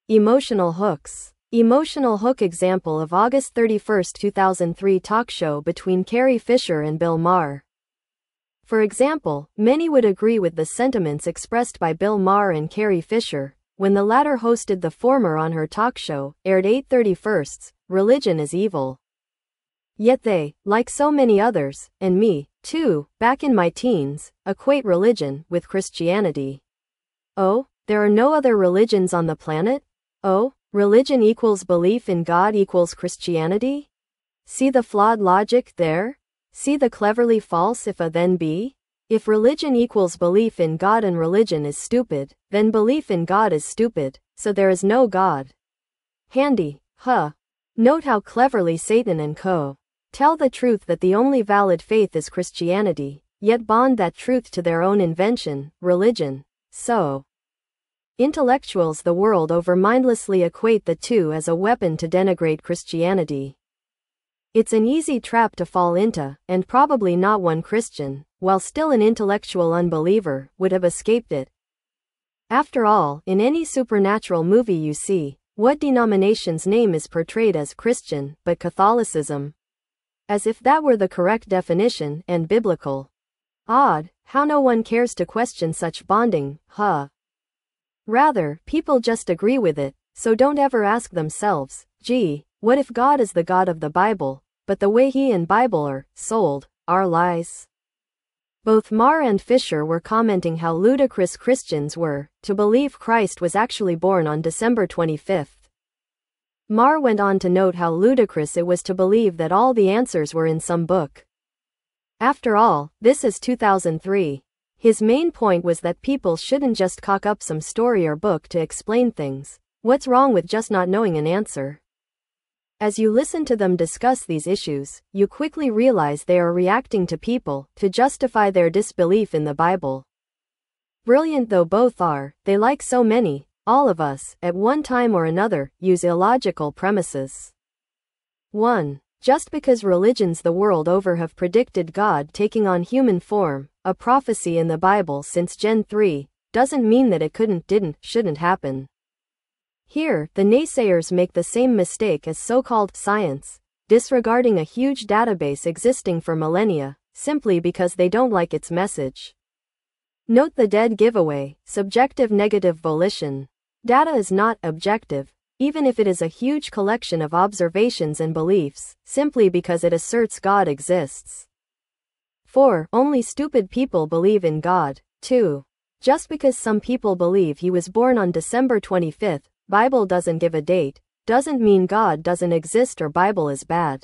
Emotional hooks. Emotional hook example of August 31, 2003 talk show between Carrie Fisher and Bill Maher. For example, many would agree with the sentiments expressed by Bill Maher and Carrie Fisher when the latter hosted the former on her talk show, aired 8/31, Religion is Evil. Yet they, like so many others, and me, too, back in my teens, equate religion with Christianity. Oh, there are no other religions on the planet? Oh, religion equals belief in God equals Christianity? See the flawed logic there? See the cleverly false if a then be? If religion equals belief in God and religion is stupid, then belief in God is stupid, so there is no God. Handy, huh? Note how cleverly Satan and co. tell the truth that the only valid faith is Christianity, yet bond that truth to their own invention, religion. So, intellectuals the world over mindlessly equate the two as a weapon to denigrate Christianity. It's an easy trap to fall into, and probably not one Christian, while still an intellectual unbeliever, would have escaped it. After all, in any supernatural movie you see, what denomination's name is portrayed as Christian, but Catholicism? As if that were the correct definition, and biblical. Odd, how no one cares to question such bonding, huh? Rather, people just agree with it, so don't ever ask themselves, gee, what if God is the God of the Bible, but the way he and Bible are sold are lies? Both Maher and Fisher were commenting how ludicrous Christians were to believe Christ was actually born on December 25. Maher went on to note how ludicrous it was to believe that all the answers were in some book. After all, this is 2003. His main point was that people shouldn't just cock up some story or book to explain things. What's wrong with just not knowing an answer? As you listen to them discuss these issues, you quickly realize they are reacting to people to justify their disbelief in the Bible. Brilliant though both are, they, like so many, all of us, at one time or another, use illogical premises. 1. Just because religions the world over have predicted God taking on human form, a prophecy in the Bible since Gen 3, doesn't mean that it shouldn't happen. Here, the naysayers make the same mistake as so-called science, disregarding a huge database existing for millennia, simply because they don't like its message. Note the dead giveaway, subjective negative volition. Data is not objective, even if it is a huge collection of observations and beliefs, simply because it asserts God exists. 4. Only stupid people believe in God. 2. Just because some people believe he was born on December 25, Bible doesn't give a date, doesn't mean God doesn't exist or Bible is bad.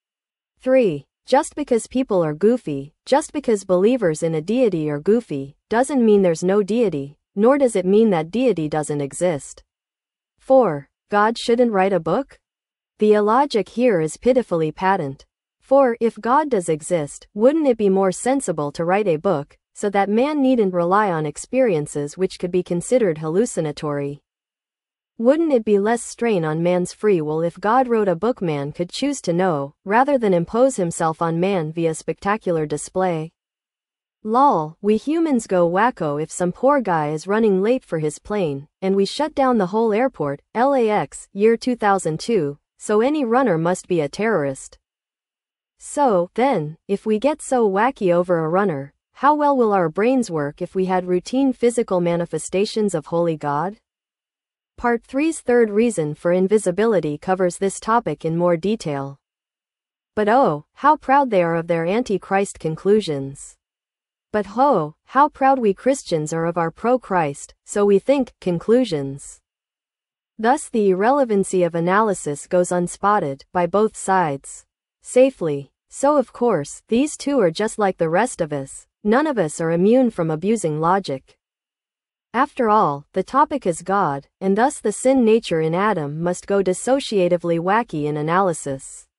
3. Just because people are goofy, just because believers in a deity are goofy, doesn't mean there's no deity, nor does it mean that deity doesn't exist. 4. God shouldn't write a book? The illogic here is pitifully patent. For, if God does exist, wouldn't it be more sensible to write a book, so that man needn't rely on experiences which could be considered hallucinatory? Wouldn't it be less strain on man's free will if God wrote a book man could choose to know, rather than impose himself on man via spectacular display? Lol, we humans go wacko if some poor guy is running late for his plane, and we shut down the whole airport, LAX, year 2002, so any runner must be a terrorist. So, then, if we get so wacky over a runner, how well will our brains work if we had routine physical manifestations of holy God? Part 3's third reason for invisibility covers this topic in more detail. But oh, how proud they are of their anti-Christ conclusions. But ho, how proud we Christians are of our pro-Christ, so we think, conclusions. Thus the irrelevancy of analysis goes unspotted, by both sides. Safely. So of course, these two are just like the rest of us. None of us are immune from abusing logic. After all, the topic is God, and thus the sin nature in Adam must go dissociatively wacky in analysis.